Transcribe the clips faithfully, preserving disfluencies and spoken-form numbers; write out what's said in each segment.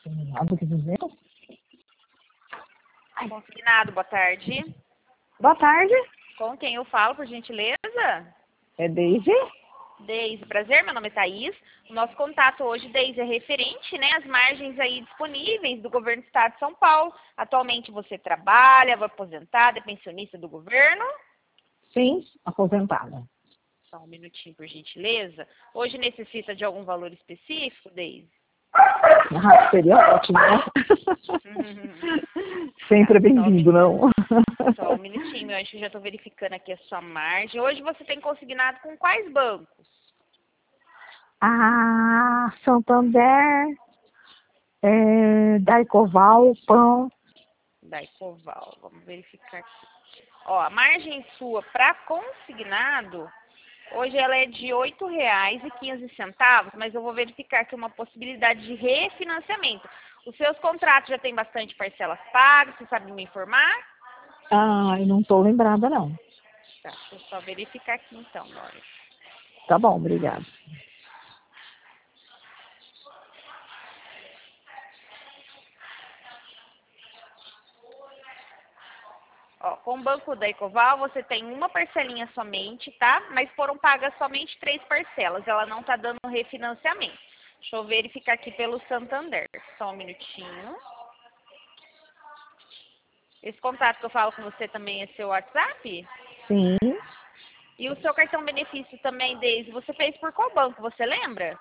Consignado, que dizer? Consignado, boa tarde. Boa tarde. Com quem eu falo, por gentileza? É Deise? Deise, prazer, meu nome é Thaís. O nosso contato hoje, Deise, é referente, né, às margens aí disponíveis do governo do estado de São Paulo. Atualmente você trabalha, vai aposentada, é pensionista do governo? Sim, aposentada. Só um minutinho, por gentileza. Hoje necessita de algum valor específico, Deise? Ah, seria ótimo, né? Uhum. Sempre é Só um bem-vindo, não? Só um minutinho, eu acho que já estou verificando aqui a sua margem. Hoje você tem consignado com quais bancos? Ah, Santander, é, Daicoval, Pão. Daicoval, vamos verificar aqui. Ó, a margem sua para consignado, hoje ela é de oito reais e quinze centavos, mas eu vou verificar aqui uma possibilidade de refinanciamento. Os seus contratos já têm bastante parcelas pagas, você sabe me informar? Ah, eu não estou lembrada, não. Tá, deixa eu só verificar aqui então, Laura. Tá bom, obrigada. Ó, com o Banco da Ecoval você tem uma parcelinha somente, tá? Mas foram pagas somente três parcelas. Ela não tá dando refinanciamento. Deixa eu verificar aqui pelo Santander. Só um minutinho. Esse contato que eu falo com você também é seu WhatsApp? Sim. E o seu cartão benefício também, Deise, você fez por qual banco? Você lembra?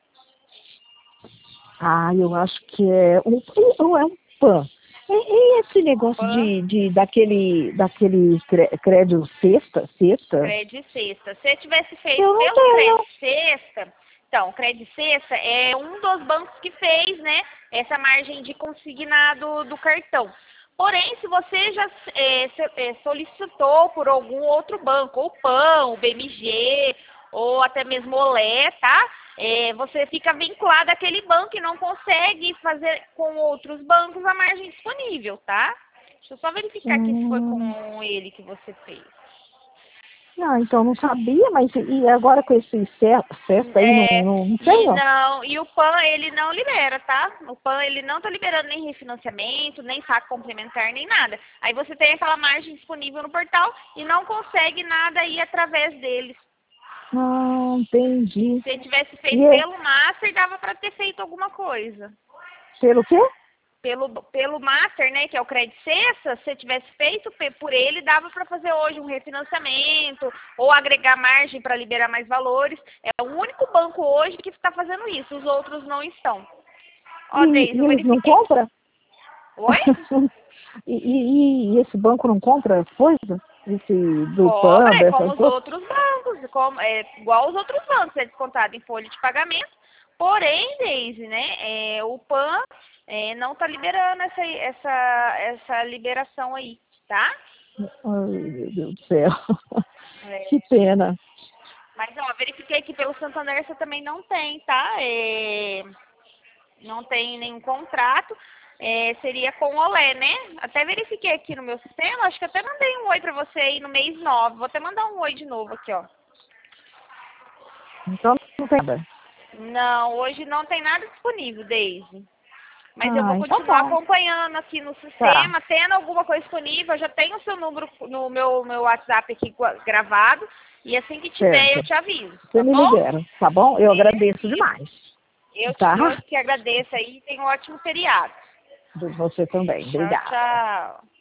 Ah, eu acho que é um, ou é um Pan. E, e esse negócio Pan, de, de daquele, daquele cre- crédito sexta, sexta? Crédito Sexta. Se você tivesse feito Eu não pelo tenho. Crédito Sexta, então, Crédito Sexta é um dos bancos que fez, né, essa margem de consignado do cartão. Porém, se você já é, se- é, solicitou por algum outro banco, ou Pan, o B M G, ou até mesmo o Olé, tá? É, você fica vinculado àquele banco e não consegue fazer com outros bancos a margem disponível, tá? Deixa eu só verificar aqui se foi Hum, com ele que você fez. não, então não sabia, mas e agora com esse ce- cesta aí não, É, não, não e tenho? não, e o Pan ele não libera, tá? O Pan ele não tá liberando nem refinanciamento, nem saque complementar, nem nada. Aí você tem aquela margem disponível no portal e não consegue nada aí através deles. Não, entendi. Se tivesse E feito é, pelo Master, dava para ter feito alguma coisa. pelo quê? Pelo, pelo Master, né, que é o Crédito Sexta, se tivesse feito pe- por ele, dava para fazer hoje um refinanciamento ou agregar margem para liberar mais valores. É o único banco hoje que está fazendo isso, os outros não estão. Ó, E, Deise, e eu eles não verifiquei. compram? Oi? e, e, e esse banco não compra coisa? Esse do Cobra, Pan, é como dessas os coisas? outros bancos, como, é igual os outros bancos, é descontado em folha de pagamento. Porém, Deise, né, é, o Pan é, não está liberando essa, essa, essa liberação aí, tá? Ai, meu Deus do céu. É, Que pena. mas, ó, verifiquei que pelo Santander você também não tem, tá? É, não tem nenhum contrato. É, seria com o Olé, né? Até verifiquei aqui no meu sistema, acho que até mandei um oi pra você aí no mês nove. Vou até mandar um oi de novo aqui, ó. Então não tem nada. Não, hoje não tem nada disponível, Deise. Mas eu vou Ah, então continuar bom. acompanhando aqui no Tá, sistema, tendo alguma coisa disponível, eu já tenho o seu número no meu, meu WhatsApp aqui gua- gravado. E assim que tiver, certo. eu te aviso, Você tá me bom? libera, tá bom? Eu agradeço Beleza. demais. Eu, te, Tá? eu que agradeço aí, tenha um ótimo feriado. De você também. Tchau, Obrigada. tchau.